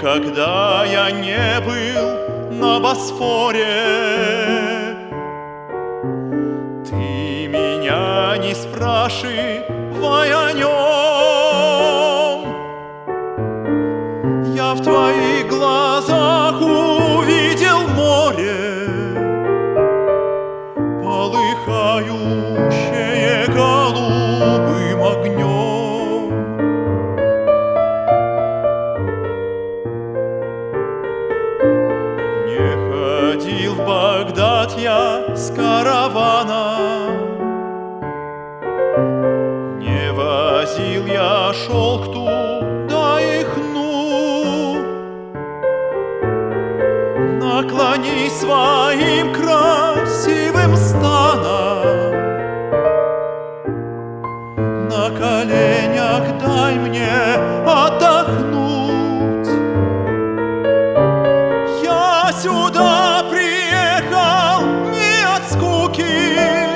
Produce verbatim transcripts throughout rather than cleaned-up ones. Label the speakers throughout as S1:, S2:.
S1: Никогда я не был на Босфоре. Ты меня не спрашивай о нем. Я в твоих глазах увидел море, полыхающее голубым огнем. Не ходил в Багдад я с караваном, не возил я шелк туда и хну. Наклонись своим красивым станом, на коленях дай мне отдохнуть. Я сюда приехал не от скуки,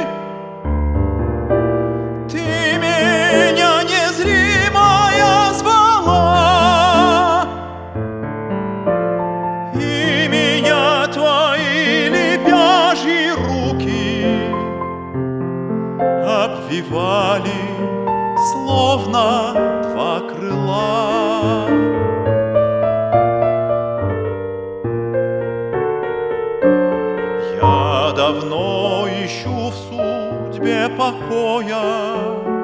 S1: ты меня незримая звала, и меня твои лебяжьи руки обвивали, словно два крыла. Я давно ищу в судьбе покоя,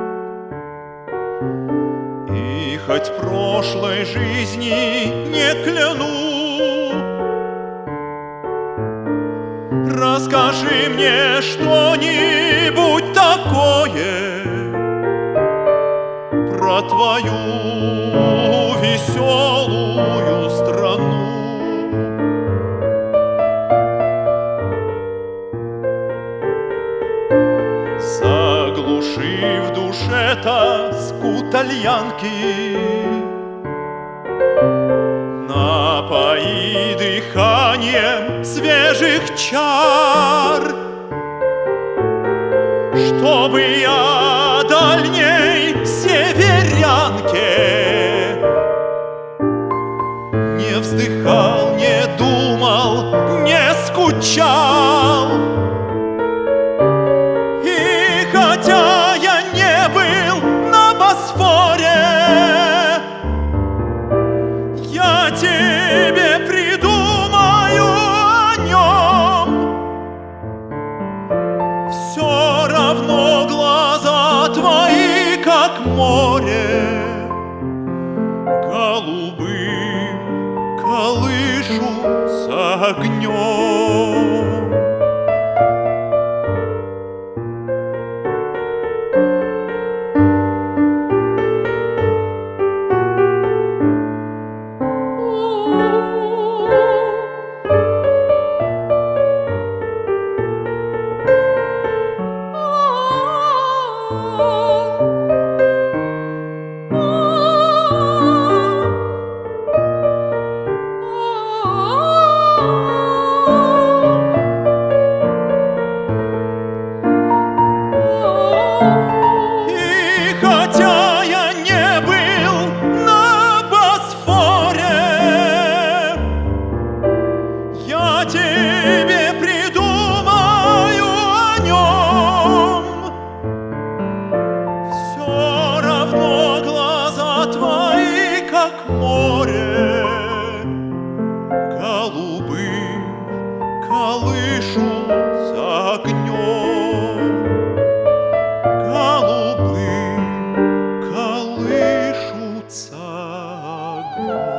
S1: и хоть прошлой жизни не кляну, расскажи мне что-нибудь такое про твою веселую страну. Заглуши в душе тоску тальянки, напои дыханием свежих чар, чтобы я дальней северянке не вздыхал, не думал, не скучал. И хотя я не был на Босфоре, я тебе придумаю о нем. Все равно глаза твои, как море, голубым колышутся огнем. Тебе придумаю о нем. Все равно глаза твои, как море, голубым колышутся огнем. Голубым колышутся огнем.